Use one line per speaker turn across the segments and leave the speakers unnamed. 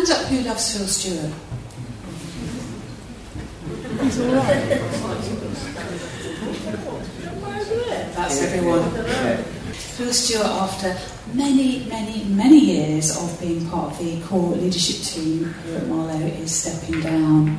Hands up who loves Phil Stewart.
He's all right.
That's everyone. Phil Stewart, after many years of being part of the core leadership team here at Marlow, is stepping down.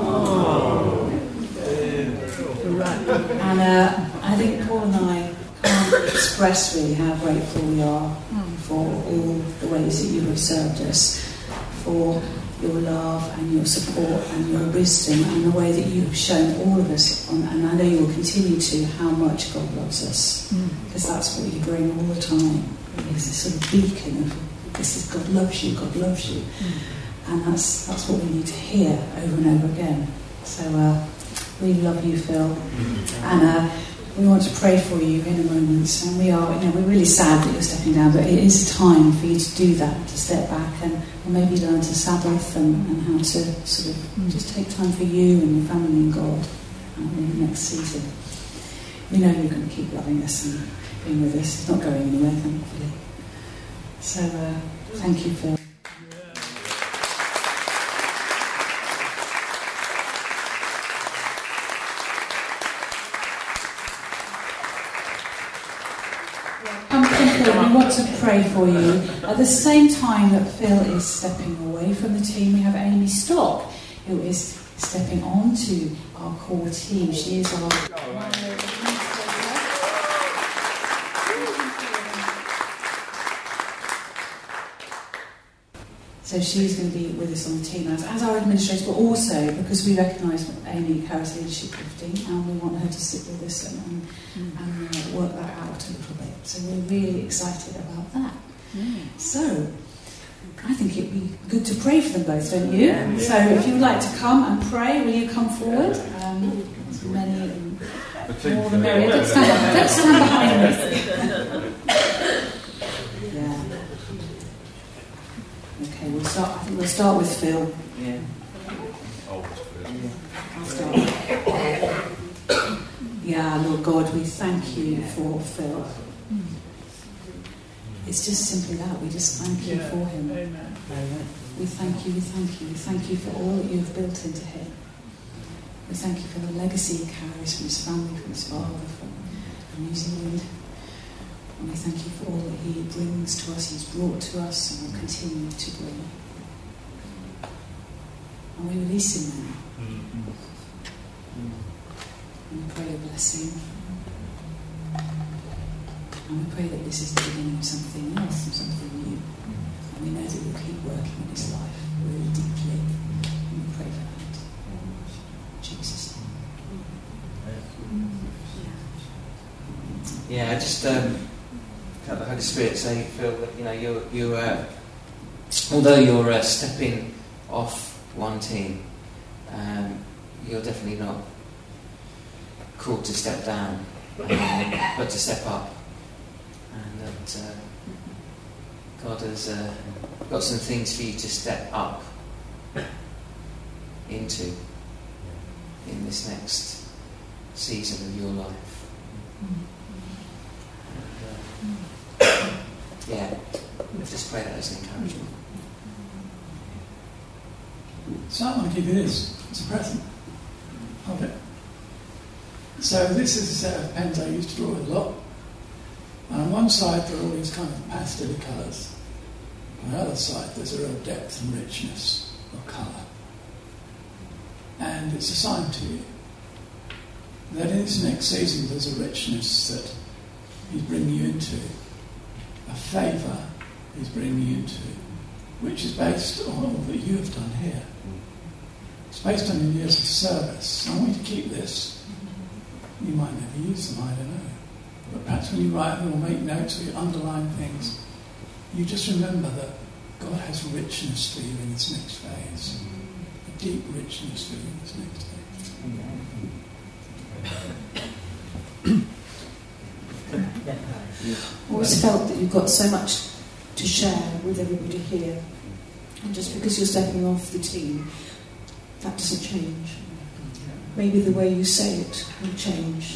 And I think Paul and I can't express really how grateful we are for all the ways that you have served us, for your love and your support and your wisdom and the way that you have shown all of us, and I know you will continue to, how much God loves us, because that's what you bring all the time. It's a sort of beacon of, this is God loves you, and that's what we need to hear over and over again. So we love you, Phil, and we want to pray for you in a moment, and we're really sad that you're stepping down, but it is a time for you to do that, to step back and maybe learn to Sabbath and how to sort of just take time for you and your family and God in the next season. We know you're going to keep loving us and being with us. It's not going anywhere, thankfully. So thank you, Phil. We want to pray for you. At the same time that Phil is stepping away from the team, we have Amy Stock, who is stepping on to our core team. She is our... So she's going to be with us on the team as our administrator, but also because we recognise Amy carries leadership gifting, and we want her to sit with us and work that out a little bit. So we're really excited about that. So I think it'd be good to pray for them both, don't you? Yeah. So if you would like to come and pray, will you come forward? As many more the merrier. Don't stand behind me. Okay, we'll start with Phil. Yeah. I'll start. Yeah, Lord God, we thank you for Phil. It's just simply that. We just thank you for him. Amen. We thank you. We thank you for all that you have built into him. We thank you for the legacy he carries from his family, from his father, from New Zealand. And we thank you for all that he brings to us, he's brought to us, and will continue to bring. And we release him now. And we pray a blessing. And we pray that this is the beginning of something else, and something new. And we know that you'll keep working in his life really deeply. And we pray for that. In Jesus' name.
Yeah, I just felt the Holy Spirit saying, Phil, that you although you're stepping off one team, you're definitely not called to step down, but to step up, and that God has got some things for you to step up into in this next season of your life. Just pray that as an encouragement.
So I want to give you this. It's a present. Hold it. So this is a set of pens I used to draw with a lot. And on one side there are all these kind of pastel colours. On the other side there's a real depth and richness of colour. And it's a sign to you that in this next season there's a richness that he's bringing you into, a favour he's bringing you into, which is based on all that you have done here. It's based on your years of service. I want you to keep this. You might never use them, I don't know. But perhaps when you write them or make notes or you underline things, you just remember that God has richness for you in this next phase. A deep richness for you in this next phase.
I always felt that you've got so much to share with everybody here. And just because you're stepping off the team, that doesn't change. Maybe the way you say it will change.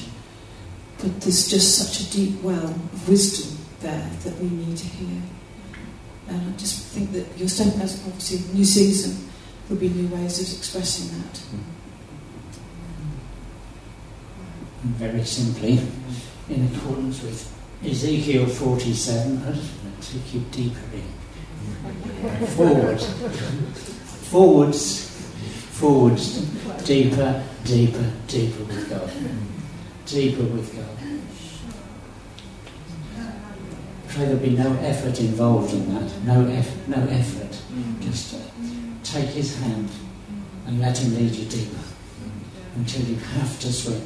But there's just such a deep well of wisdom there that we need to hear. And I just think that you're stepping as obviously new season, there'll be new ways of expressing that.
Very simply, in accordance with Ezekiel 47, I just want to take you deeper in. Forwards, deeper with God. Deeper with God. Pray there'll be no effort involved in that. No effort. Just take his hand and let him lead you deeper until you have to swim.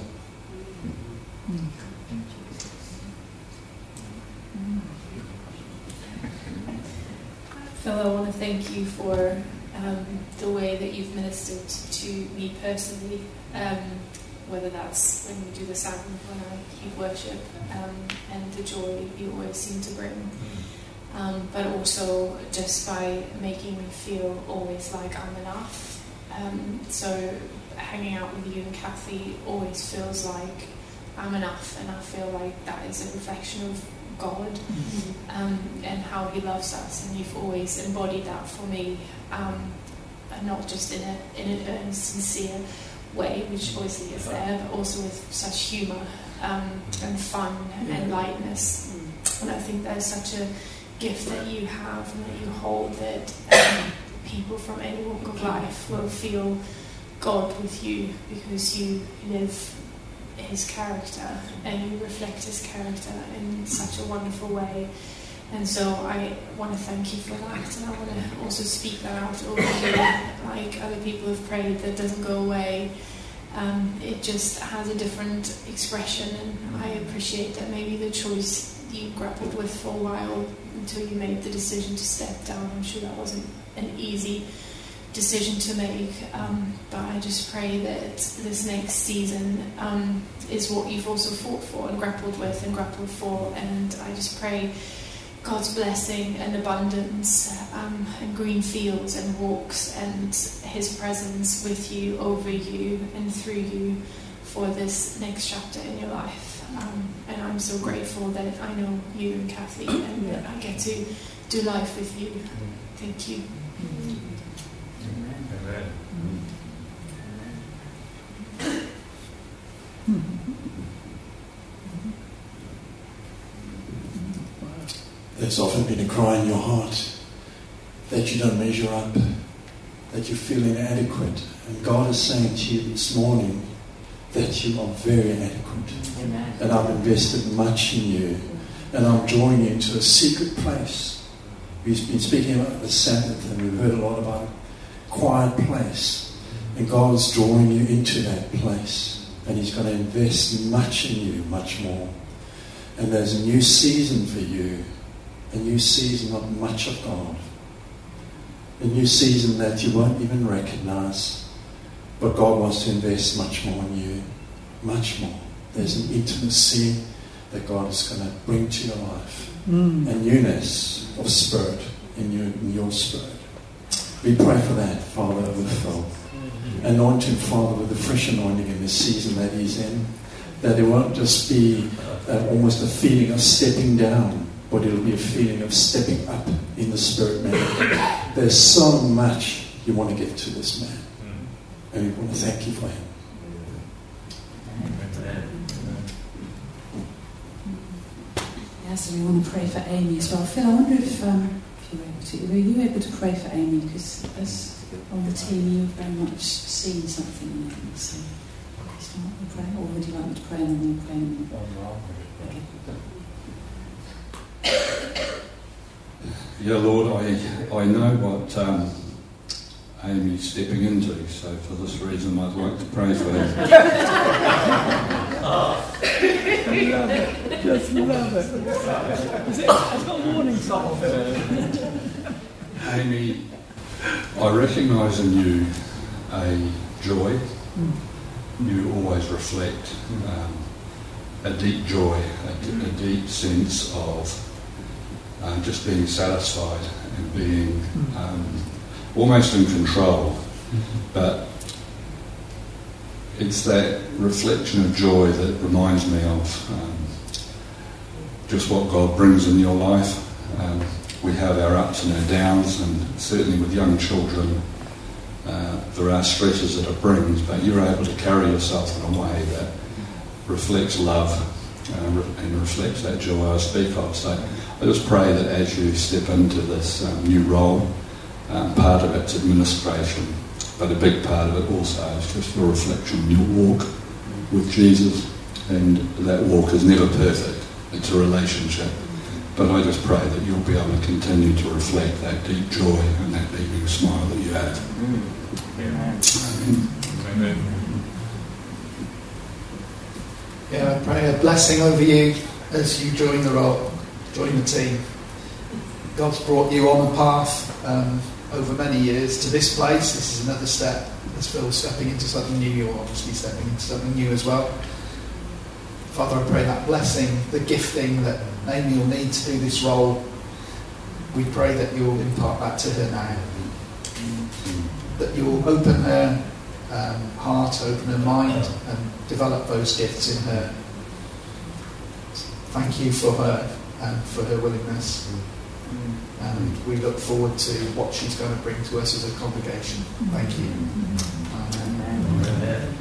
Phil, I want to thank you for the way that you've ministered to me personally, whether that's when we do the sound, when I keep worship, and the joy you always seem to bring, but also just by making me feel always like I'm enough. So hanging out with you and Kathy always feels like I'm enough, and I feel like that is a reflection of God, and how he loves us, and you've always embodied that for me, and not just in an earnest, sincere way, which obviously is there, but also with such humour and fun and lightness. And I think there's such a gift that you have and that you hold, that people from any walk of life will feel God with you, because you live his character and you reflect his character in such a wonderful way. And so I want to thank you for that, and I want to also speak that out over you, like other people have prayed, that doesn't go away. It just has a different expression, and I appreciate that maybe the choice you grappled with for a while until you made the decision to step down. I'm sure that wasn't an easy decision to make, but I just pray that this next season is what you've also fought for and grappled with and grappled for, and I just pray God's blessing and abundance, and green fields and walks, and his presence with you, over you and through you for this next chapter in your life. And I'm so grateful that I know you and Kathy, and that I get to do life with you. Thank you.
There's often been a cry in your heart that you don't measure up, that you feel inadequate. And God is saying to you this morning that you are very adequate.
Amen.
And I've invested much in you. And I'm drawing you into a secret place. We've been speaking about the Sabbath, and we've heard a lot about a quiet place. And God is drawing you into that place. And he's going to invest much in you, much more. And there's a new season for you. A new season of much of God. A new season that you won't even recognize. But God wants to invest much more in you. Much more. There's an intimacy that God is going to bring to your life. A newness of spirit in your spirit. We pray for that, Father, with Phil. Anoint him, Father, with a fresh anointing in this season that he's in. That it won't just be almost a feeling of stepping down, but it'll be a feeling of stepping up in the spirit, man. There's so much you want to give to this man. And we want to thank you for him.
Yes, and we want to pray for Amy as well. Phil, I wonder if were you able to pray for Amy? Because as on the team, you've very much seen something in Amy. So, start with prayer, or would you like me to pray and then we'll pray and then?
Yeah, Lord, I know what Amy's stepping into, so for this reason I'd like to pray for her.
Just love it. It's got a warning sign.
Amy, I recognise in you a joy. You always reflect a deep joy, a deep sense of just being satisfied and being almost in control. But it's that reflection of joy that reminds me of just what God brings in your life. we have our ups and our downs, and certainly with young children, there are stresses that it brings, but you're able to carry yourself in a way that reflects love and reflects that joy I speak of. So I just pray that as you step into this new role, part of it's administration, but a big part of it also is just your reflection, your walk with Jesus, and that walk is never perfect. It's a relationship. But I just pray that you'll be able to continue to reflect that deep joy and that deep smile that you have.
Amen.
Amen.
Yeah, I pray a blessing over you as you join the role, join the team. God's brought you on a path over many years to this place. This is another step. As Phil's stepping into something new, you're obviously stepping into something new as well. Father, I pray that blessing, the gifting that Amy will need to do this role, we pray that you'll impart that to her now. That you'll open her heart, open her mind, and develop those gifts in her. Thank you for her and for her willingness. And we look forward to what she's going to bring to us as a congregation. Thank you. Amen.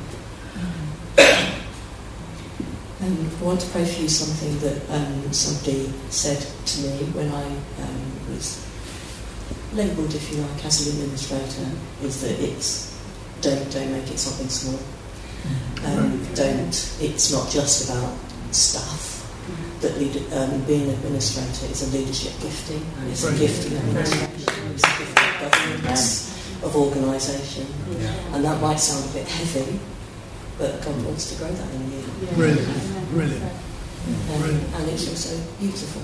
I want to pray for you something that somebody said to me when I was labelled, if you like, as an administrator, is that it's don't make it something small. It's not just about stuff. That being an administrator is a leadership gifting. It's a gifting of administration. It's a gifting of governance, of organisation, and that might sound a bit heavy, but God wants to grow that in you.
Really.
And it's also beautiful.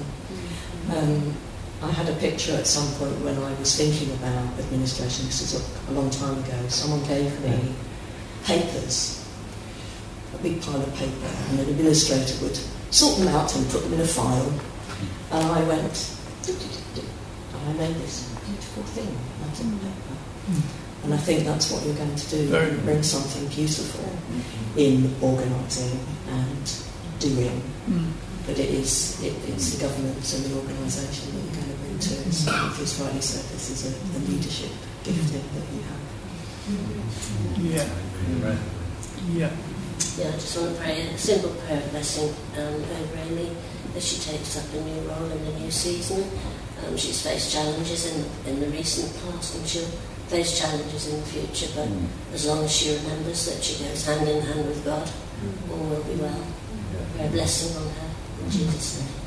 I had a picture at some point when I was thinking about administration. This was a long time ago. Someone gave me papers, a big pile of paper, and an administrator would sort them out and put them in a file. And I went, and I made this beautiful thing out of paper. And I think that's what you're going to do. Bring something beautiful in organising and doing. But it's the governance and the organisation that you're going to bring to it. So as rightly said, this is a leadership gifting that you have.
Yeah.
Yeah, I just want to pray a simple prayer blessing over Amy as she takes up a new role in the new season. She's faced challenges in the recent past, and she'll face challenges in the future, but as long as she remembers that she goes hand in hand with God, all will be well. Pray a blessing on her in Jesus' name.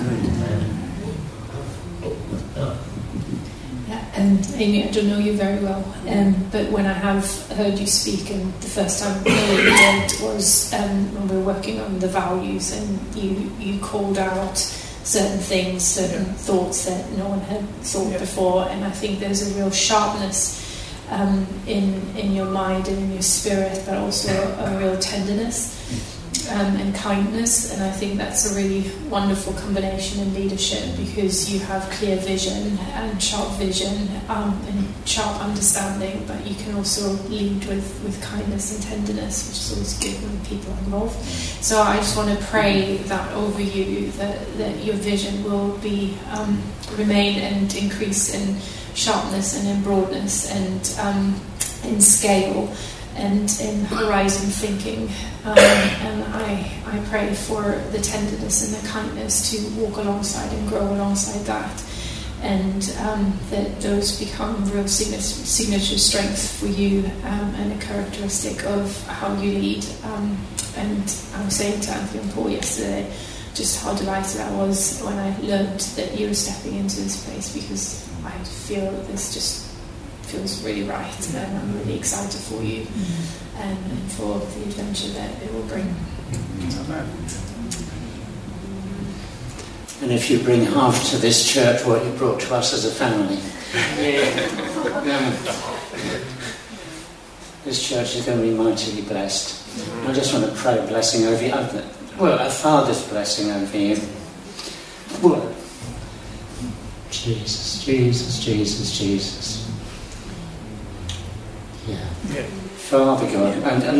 Amy, I don't know you very well, but when I have heard you speak, and the first time I know you did was when we were working on the values, and you called out certain things, certain thoughts that no one had thought before, and I think there's a real sharpness in your mind and in your spirit, but also a real tenderness and kindness, and I think that's a really wonderful combination in leadership, because you have clear vision and sharp understanding, but you can also lead with kindness and tenderness, which is always good when people are involved. So I just want to pray that over you, that your vision will be remain and increase in sharpness and in broadness and in scale and in horizon thinking, and I pray for the tenderness and the kindness to walk alongside and grow alongside that, and that those become real signature strength for you, and a characteristic of how you lead. And I was saying to Anthony and Paul yesterday just how delighted I was when I learned that you were stepping into this place, because I feel this just feels really right, and I'm really excited for you and for the adventure that it will bring.
And if you bring half to this church what you brought to us as a family, this church is going to be mightily blessed. I just want to pray a blessing over you. Well, a Father's blessing over you. Well, Jesus, Jesus, Jesus, Jesus. Yeah. Father God, and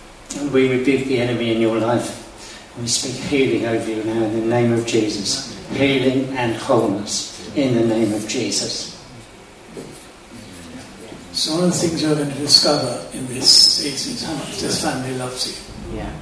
we rebuke the enemy in your life, and we speak healing over you now in the name of Jesus. healing and wholeness in the name of Jesus.
So one of the things you're going to discover in this season is how much this family loves you.
Yeah.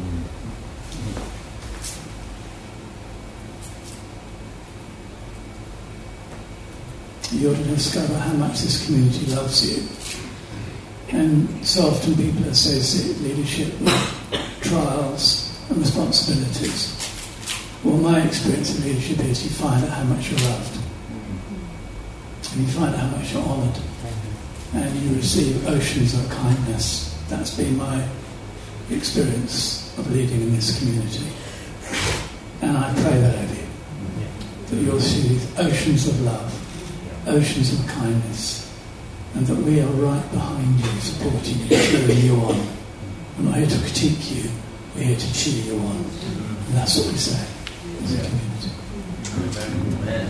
You're to discover how much this community loves you. And so often people associate leadership with trials and responsibilities. Well, my experience of leadership is you find out how much you're loved. And you find out how much you're honoured. And you receive oceans of kindness. That's been my experience of leading in this community. And I pray that over you. That you'll see these oceans of love, oceans of kindness, and that we are right behind you, supporting you, cheering you on. We're not here to critique you, we're here to cheer you on. And that's what we say as a community.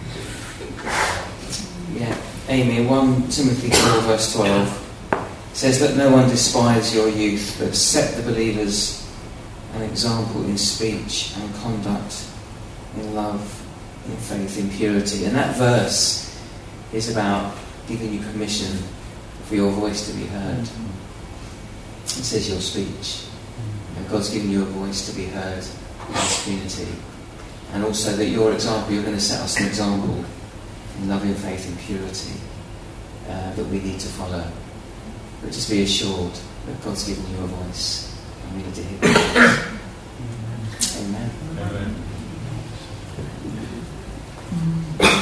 Yeah. Amy, 1 Timothy 4 verse 12 says, "Let no one despise your youth, but set the believers an example in speech and conduct, in love, in faith, in purity." And that verse is about giving you permission for your voice to be heard. It says your speech. And God's given you a voice to be heard in this community. And also that your example, you're going to set us an example in love, in faith, in purity that we need to follow. But just be assured that God's given you a voice and we need to hear it. Amen.
Amen.